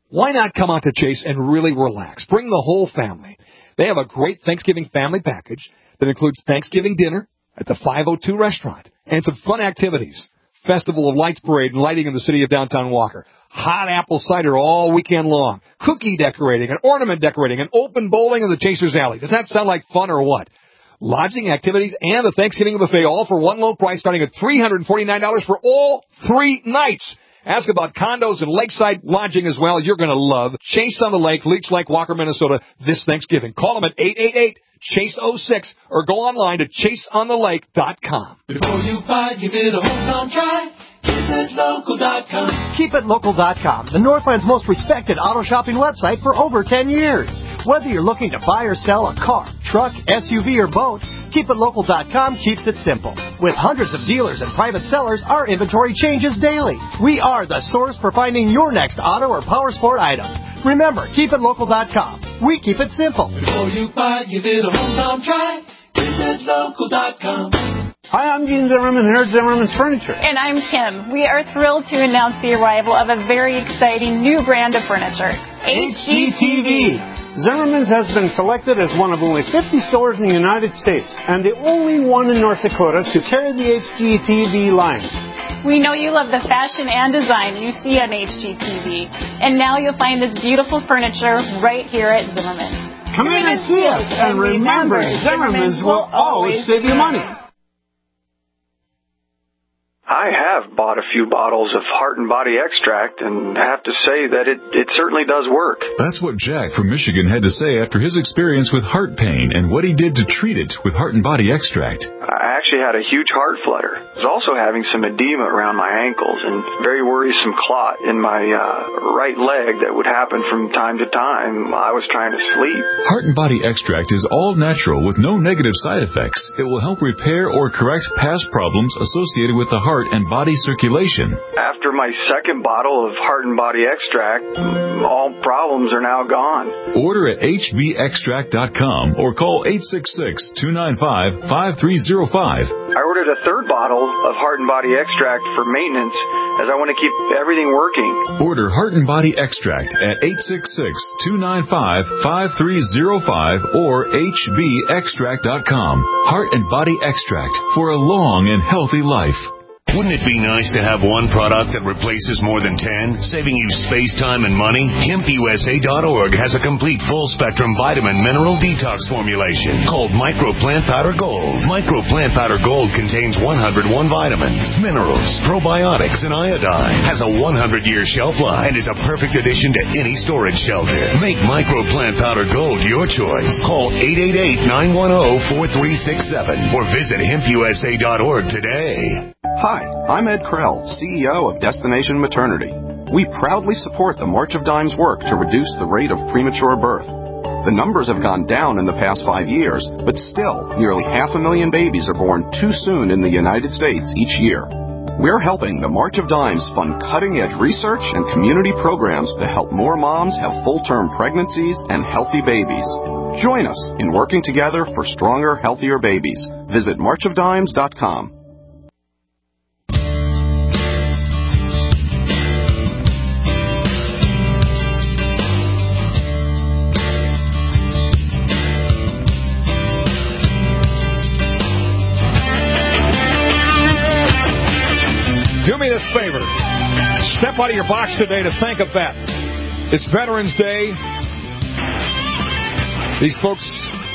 Speaker 2: Why not come out to Chase and really relax? Bring the whole family. They have a great Thanksgiving family package that includes Thanksgiving dinner at the five oh two restaurant and some fun activities. Festival of Lights Parade and lighting in the city of downtown Walker. Hot apple cider all weekend long. Cookie decorating and ornament decorating and open bowling in the Chasers Alley. Does that sound like fun or what? Lodging, activities, and the Thanksgiving buffet all for one low price starting at three hundred forty-nine dollars for all three nights. Ask about condos and lakeside lodging as well. You're going to love Chase on the Lake, Leech Lake, Walker, Minnesota this Thanksgiving. Call them at eight eight eight, chase oh six or go online to chase on the lake dot com.
Speaker 15: Before you buy, give it a hometown try. keep it local dot com.
Speaker 16: keep it local dot com, the Northland's most respected auto shopping website for over ten years. Whether you're looking to buy or sell a car, truck, S U V, or boat, keep it local dot com keeps it simple. With hundreds of dealers and private sellers, our inventory changes daily. We are the source for finding your next auto or power sport item. Remember, keep it local dot com. We keep it simple.
Speaker 15: Before you buy, give it a hometown try. keep it local dot com.
Speaker 17: Hi, I'm Gene Zimmerman here at Zimmerman's Furniture.
Speaker 18: And I'm Kim. We are thrilled to announce the arrival of a very exciting new brand of furniture.
Speaker 17: H G T V. Zimmerman's has been selected as one of only fifty stores in the United States and the only one in North Dakota to carry the H G T V line.
Speaker 18: We know you love the fashion and design you see on H G T V. And now you'll find this beautiful furniture right here at Zimmerman's.
Speaker 17: Come in and see us, and remember, Zimmerman's will always save you money.
Speaker 19: I have bought a few bottles of Heart and Body Extract and have to say that it, it certainly does work.
Speaker 20: That's what Jack from Michigan had to say after his experience with heart pain and what he did to treat it with Heart and Body Extract.
Speaker 19: I actually had a huge heart flutter. I was also having some edema around my ankles and very worrisome clot in my uh, right leg that would happen from time to time while I was trying to sleep.
Speaker 20: Heart and Body Extract is all natural with no negative side effects. It will help repair or correct past problems associated with the heart and body circulation.
Speaker 19: After my second bottle of Heart and Body Extract, all problems are now gone.
Speaker 20: Order at H B extract dot com or call eight six six, two nine five, five three zero five.
Speaker 19: I ordered a third bottle of Heart and Body Extract for maintenance as I want to keep everything working.
Speaker 20: Order Heart and Body Extract at eight six six, two nine five, five three zero five or H B extract dot com. Heart and Body Extract for a long and healthy life.
Speaker 21: Wouldn't it be nice to have one product that replaces more than ten, saving you space, time, and money? hemp U S A dot org has a complete full-spectrum vitamin mineral detox formulation called Micro Plant Powder Gold. Micro Plant Powder Gold contains one hundred one vitamins, minerals, probiotics, and iodine. Has a one hundred year shelf life and is a perfect addition to any storage shelter. Make Micro Plant Powder Gold your choice. Call eight eight eight, nine one zero, four three six seven or visit hemp U S A dot org today.
Speaker 22: Hi, I'm Ed Krell, C E O of Destination Maternity. We proudly support the March of Dimes work to reduce the rate of premature birth. The numbers have gone down in the past five years, but still, nearly half a million babies are born too soon in the United States each year. We're helping the March of Dimes fund cutting-edge research and community programs to help more moms have full-term pregnancies and healthy babies. Join us in working together for stronger, healthier babies. Visit march of dimes dot com.
Speaker 2: Do me this favor. Step out of your box today to thank a vet. It's Veterans Day. These folks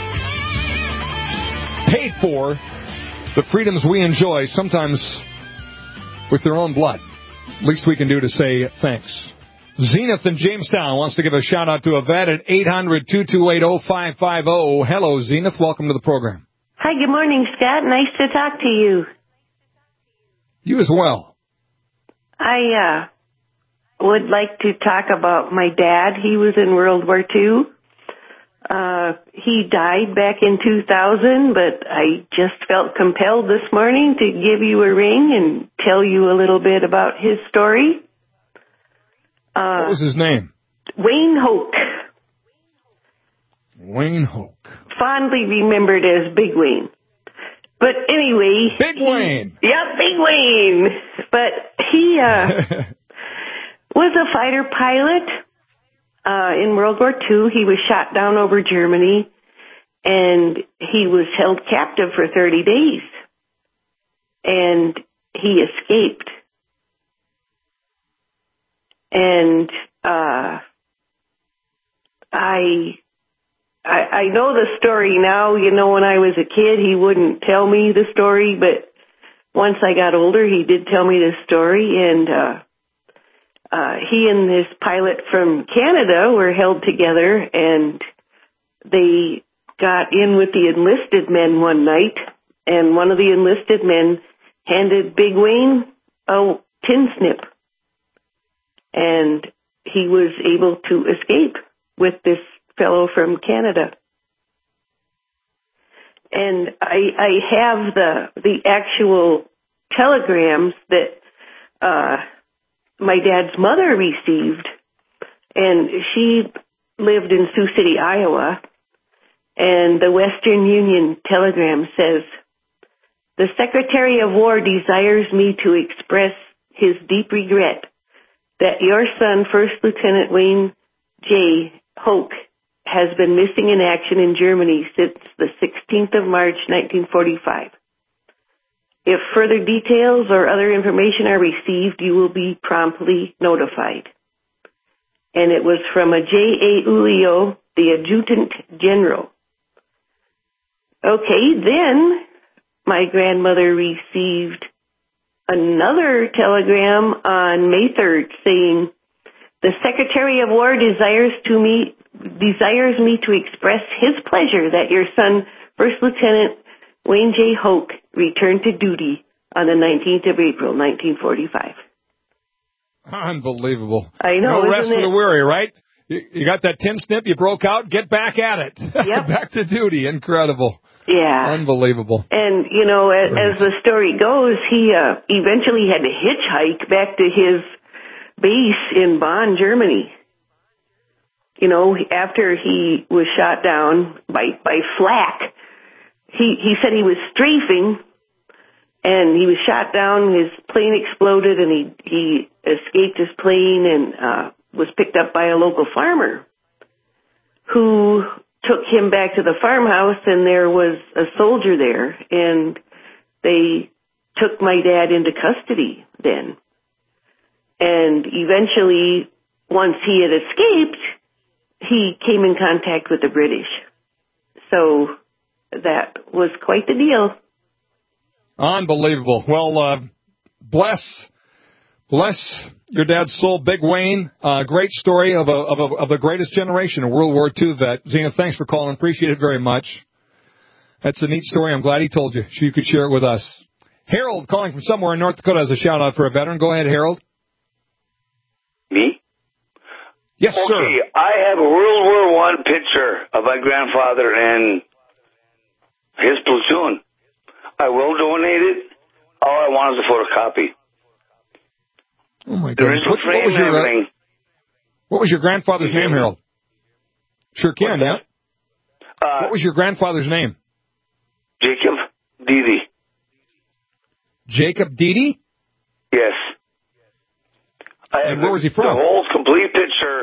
Speaker 2: paid for the freedoms we enjoy, sometimes with their own blood. Least we can do to say thanks. Zenith in Jamestown wants to give a shout-out to a vet at eight hundred, two two eight, oh five five oh. Hello, Zenith. Welcome to the program.
Speaker 23: Hi, good morning, Scott. Nice to talk to you.
Speaker 2: You as well.
Speaker 23: I uh, would like to talk about my dad. He was in World War Two. Uh, he died back in two thousand, but I just felt compelled this morning to give you a ring and tell you a little bit about his story. Uh,
Speaker 2: what was his name?
Speaker 23: Wayne Hoke.
Speaker 2: Wayne Hoke.
Speaker 23: Fondly remembered as Big Wayne. But anyway...
Speaker 2: Big Wayne!
Speaker 23: He, yeah, Big Wayne! But he uh, was a fighter pilot, uh, in World War Two. He was shot down over Germany, and he was held captive for thirty days. And he escaped. And uh, I, I I know the story now. You know, when I was a kid, he wouldn't tell me the story, but once I got older, he did tell me this story, and uh, uh, he and this pilot from Canada were held together, and they got in with the enlisted men one night, and one of the enlisted men handed Big Wayne a tin snip, and he was able to escape with this fellow from Canada. And I, I have the the actual telegrams that uh, my dad's mother received, and she lived in Sioux City, Iowa, and the Western Union telegram says, "The Secretary of War desires me to express his deep regret that your son, First Lieutenant Wayne J. Hoke, has been missing in action in Germany since the sixteenth of March, nineteen forty-five. If further details or other information are received, you will be promptly notified." And it was from a J A. Ulio, the Adjutant General. Okay, then my grandmother received another telegram on May third saying, "The Secretary of War desires to me desires me to express his pleasure that your son, First Lieutenant Wayne J. Hoke, returned to duty on the nineteenth of April, nineteen forty-five.
Speaker 2: Unbelievable.
Speaker 23: I know,
Speaker 2: No rest
Speaker 23: isn't
Speaker 2: for
Speaker 23: it?
Speaker 2: the weary, right? You, you got that tin snip, you broke out, get back at it.
Speaker 23: Yep.
Speaker 2: Back to duty. Incredible.
Speaker 23: Yeah.
Speaker 2: Unbelievable.
Speaker 23: And, you know, as, as the story goes, he uh, eventually had to hitchhike back to his base in Bonn, Germany. You know, after he was shot down by, by flak, he, he said he was strafing, and he was shot down, his plane exploded, and he, he escaped his plane and uh, was picked up by a local farmer who took him back to the farmhouse, and there was a soldier there, and they took my dad into custody then. And eventually, once he had escaped, he came in contact with the British. So that was quite the deal.
Speaker 2: Unbelievable. Well, uh, bless, bless your dad's soul, Big Wayne. Uh, great story of a, of a, of the greatest generation, a World War Two vet. Zena, thanks for calling. Appreciate it very much. That's a neat story. I'm glad he told you so you could share it with us. Harold, calling from somewhere in North Dakota, has a shout out for a veteran. Go ahead, Harold.
Speaker 3: Me?
Speaker 2: Yes,
Speaker 3: okay,
Speaker 2: sir.
Speaker 3: Okay, I have a World War One picture of my grandfather and his platoon. I will donate it. All I want is a photocopy.
Speaker 2: Oh, my
Speaker 3: There
Speaker 2: goodness.
Speaker 3: is a
Speaker 2: What,
Speaker 3: frame
Speaker 2: what, was
Speaker 3: and
Speaker 2: your, uh,
Speaker 3: everything.
Speaker 2: what was your grandfather's name, Harold? Sure can, yeah.
Speaker 3: Uh,
Speaker 2: what was your grandfather's name?
Speaker 3: Jacob Dede.
Speaker 2: Jacob Dede?
Speaker 3: Yes. I
Speaker 2: And
Speaker 3: have
Speaker 2: where was he from?
Speaker 3: The whole complete picture,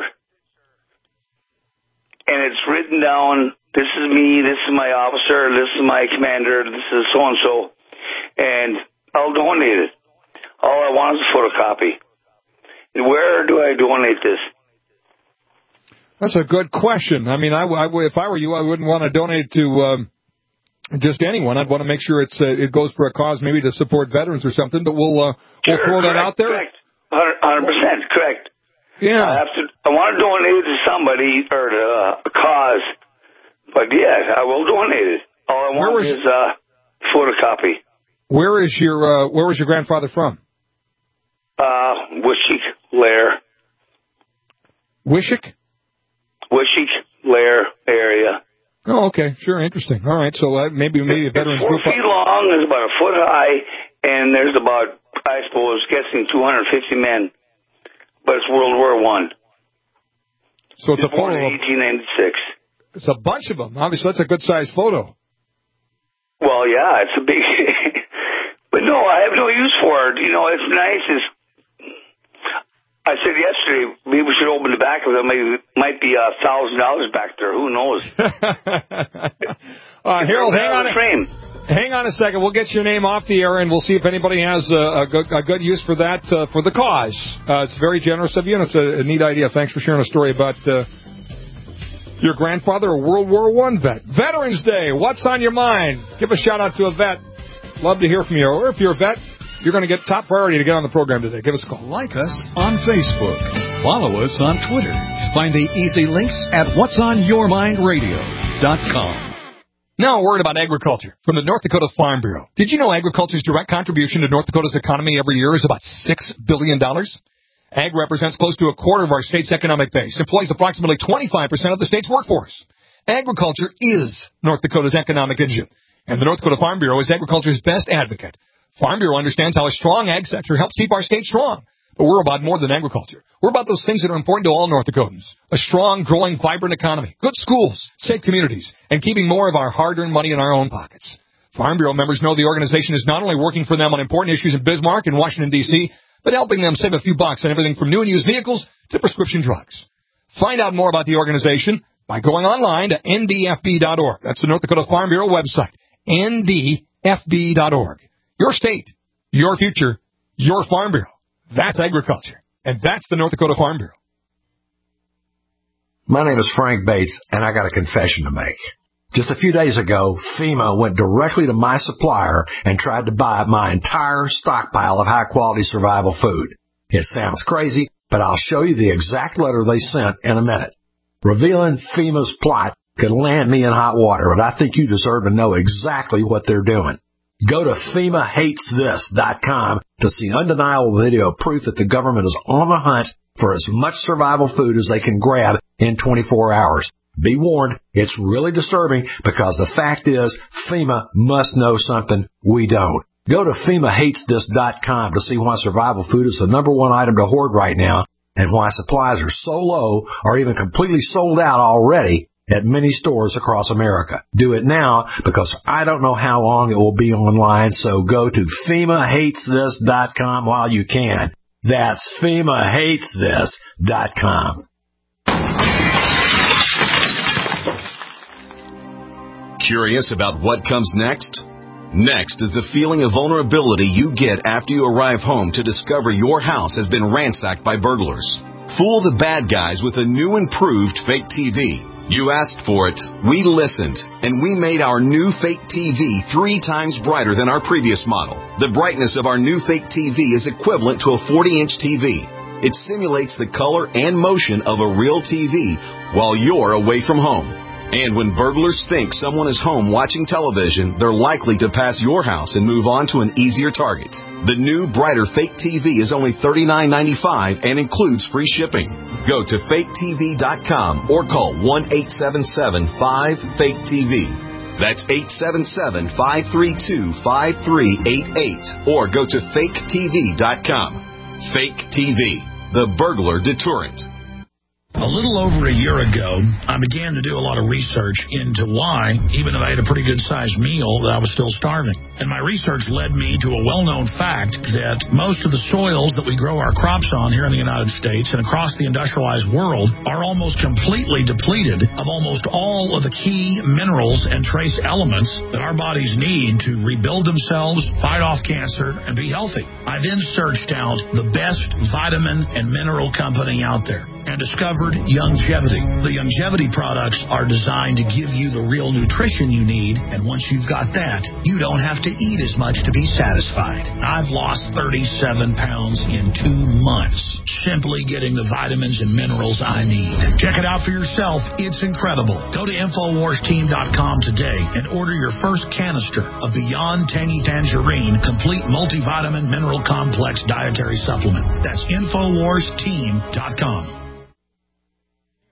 Speaker 3: and it's written down, this is me, this is my officer, this is my commander, this is so-and-so, and I'll donate it. All I want is a photocopy. And where do I donate this?
Speaker 2: That's a good question. I mean, I, I, if I were you, I wouldn't want to donate to um, just anyone. I'd want to make sure it's uh, it goes for a cause, maybe to support veterans or something. But we'll uh, we'll
Speaker 3: Sure,
Speaker 2: throw
Speaker 3: correct,
Speaker 2: that out there.
Speaker 3: Correct. one hundred percent correct.
Speaker 2: Yeah.
Speaker 3: I have to. I want to donate it to somebody or to uh, a cause. But yes, I will donate it. All I want
Speaker 2: was,
Speaker 3: is a uh, photocopy.
Speaker 2: Where is your uh, Where was your grandfather from?
Speaker 3: Uh, Wishick Lair.
Speaker 2: Wishick?
Speaker 3: Wishick Lair area.
Speaker 2: Oh, okay, sure, interesting. All right, so uh, maybe maybe a veterans
Speaker 3: It's four
Speaker 2: group.
Speaker 3: feet long, it's about a foot high, and there's about, I suppose, guessing two hundred fifty men. But it's World War One.
Speaker 2: So it's a
Speaker 3: born
Speaker 2: photo
Speaker 3: in
Speaker 2: of
Speaker 3: eighteen ninety-six.
Speaker 2: It's a bunch of them. Obviously, that's a good sized photo.
Speaker 3: Well, yeah, it's a big. But no, I have no use for it. You know, it's nice. It's, I said yesterday, maybe we should open the back of it. Maybe might be a thousand dollars back there. Who knows?
Speaker 2: uh, Harold, hang on.
Speaker 3: Frame.
Speaker 2: Hang on a second. We'll get your name off the air, and we'll see if anybody has a, a, good, a good use for that uh, for the cause. Uh, it's very generous of you, and it's a, a neat idea. Thanks for sharing a story about uh, your grandfather, a World War One vet. Veterans Day. What's on your mind? Give a shout out to a vet. Love to hear from you. Or if you're a vet, you're going to get top priority to get on the program today. Give us a call.
Speaker 1: Like us on Facebook. Follow us on Twitter. Find the easy links at whats on your mind radio dot com.
Speaker 2: Now a word about agriculture from the North Dakota Farm Bureau. Did you know agriculture's direct contribution to North Dakota's economy every year is about six billion dollars? Ag represents close to a quarter of our state's economic base, employs approximately twenty-five percent of the state's workforce. Agriculture is North Dakota's economic engine, and the North Dakota Farm Bureau is agriculture's best advocate. Farm Bureau understands how a strong ag sector helps keep our state strong. But we're about more than agriculture. We're about those things that are important to all North Dakotans. A strong, growing, vibrant economy, good schools, safe communities, and keeping more of our hard-earned money in our own pockets. Farm Bureau members know the organization is not only working for them on important issues in Bismarck and Washington, D C, but helping them save a few bucks on everything from new and used vehicles to prescription drugs. Find out more about the organization by going online to N D F B dot org. That's the North Dakota Farm Bureau website, N D F B dot org. Your state, your future, your Farm Bureau. That's agriculture, and that's the North Dakota Farm Bureau.
Speaker 4: My name is Frank Bates, and I got a confession to make. Just a few days ago, FEMA went directly to my supplier and tried to buy my entire stockpile of high-quality survival food. It sounds crazy, but I'll show you the exact letter they sent in a minute. Revealing FEMA's plot could land me in hot water, but I think you deserve to know exactly what they're doing. Go to FEMA hates this dot com to see undeniable video proof that the government is on the hunt for as much survival food as they can grab in twenty-four hours. Be warned, it's really disturbing because the fact is FEMA must know something we don't. Go to FEMA hates this dot com to see why survival food is the number one item to hoard right now and why supplies are so low or even completely sold out already at many stores across America. Do it now because I don't know how long it will be online, so go to FEMA hates this dot com while you can. That's FEMA hates this dot com.
Speaker 21: Curious about what comes next? Next is the feeling of vulnerability you get after you arrive home to discover your house has been ransacked by burglars. Fool the bad guys with a new improved fake T V. You asked for it, we listened, and we made our new fake T V three times brighter than our previous model. The brightness of our new fake T V is equivalent to a forty-inch T V. It simulates the color and motion of a real T V while you're away from home. And when burglars think someone is home watching television, they're likely to pass your house and move on to an easier target. The new, brighter fake T V is only thirty-nine ninety-five and includes free shipping. Go to fake T V dot com or call one eight seven seven five fake T V. That's eight seven seven, five three two, five three eight eight or go to fake T V dot com. Fake T V, the burglar deterrent.
Speaker 5: A little over a year ago, I began to do a lot of research into why, even if I had a pretty good-sized meal, that I was still starving. And my research led me to a well-known fact that most of the soils that we grow our crops on here in the United States and across the industrialized world are almost completely depleted of almost all of the key minerals and trace elements that our bodies need to rebuild themselves, fight off cancer, and be healthy. I then searched out the best vitamin and mineral company out there and discovered Youngevity. The Youngevity products are designed to give you the real nutrition you need, and once you've got that, you don't have to eat as much to be satisfied. I've lost thirty-seven pounds in two months, simply getting the vitamins and minerals I need. Check it out for yourself. It's incredible. Go to Infowars Team dot com today and order your first canister of Beyond Tangy Tangerine Complete Multivitamin Mineral Complex Dietary Supplement. That's Infowars Team dot com.